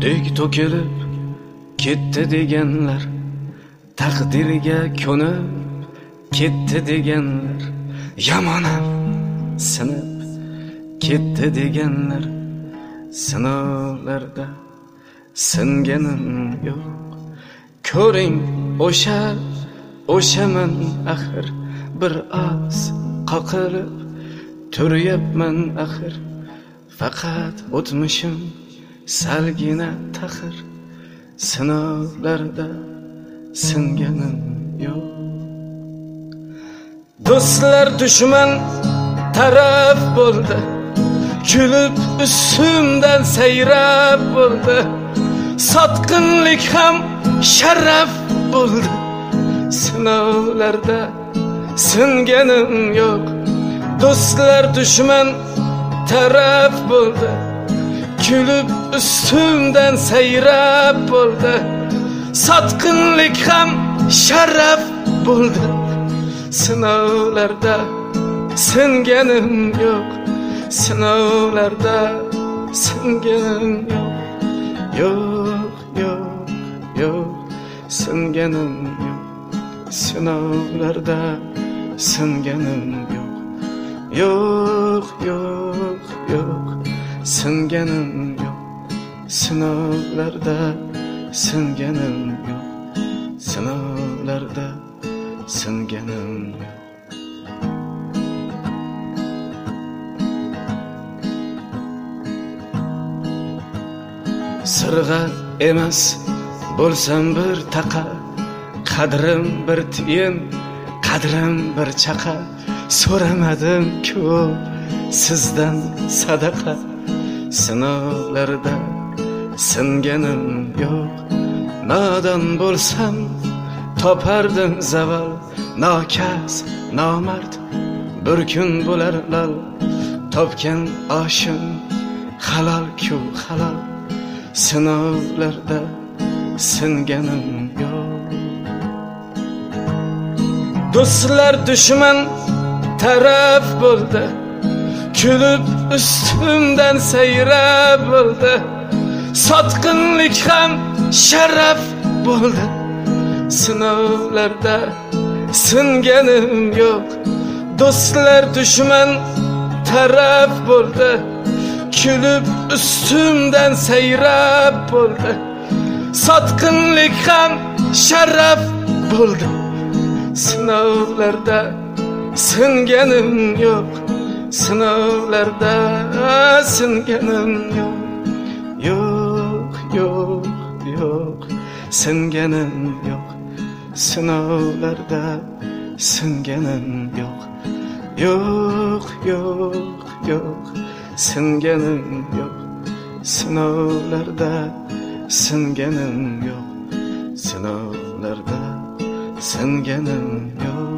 Suzdek to'kilib ketdi deganlar, taqdirga ko'nib ketdi deganlar, yamonam sinib ketdi deganlar, sinovlarda singanim yo'q. Ko'ring o'shaman axir, bir oz qoqilib turyapman axir, faqat o'tmishim salgina taxir, sinovlarda singanim yo'q. Do'stlar dushman taraf bo'ldi, kulib ustimdan sayrab bo'ldi, sotqinlik ham sharaf bo'ldi, sinovlarda singanim yo'q. Do'stlar dushman taraf bo'ldi, kulib ustimdan sayrab bo'ldi, sotqinlik ham sharaf bo'ldi, sinovlarda singanim yo'q. Sinovlarda singanim yo'q. Yo'q, singanim yo'q. Sinovlarda singanim yo'q. Yo'q, singanim yo'q. Sinovlarda singanim yo'q. Sinovlarda singanim yo'q. Sirg'a emas bo'lsam bir taqa, qadrim bir tiyin, qadrim bir chaqa, so'ramadim ko'p sizdan sadaqa, sinovlarda singanim yo'q. Nodon bo'lsam topardim zaval, nokas nomard bir kun bo'lar lol, topgan oshim halol-ku halol, sinovlarda singanim yo'q. Do'stlar dushman taraf bo'ldi, kulib ustimdan sayrab bo'ldi, sotqinlik ham sharaf bo'ldi, sinovlarda singanim yo'q. Do'stlar dushman taraf bo'ldi, kulib ustimdan sayrab bo'ldi, sotqinlik ham sharaf bo'ldi, sinovlarda singanim yo'q. Sinovlarda singanim yo'q. Yo'q, singanim yo'q. Sinovlarda singanim yo'q. Yo'q, singanim yo'q. Sinovlarda singanim yo'q. Sinovlarda singanim yo'q.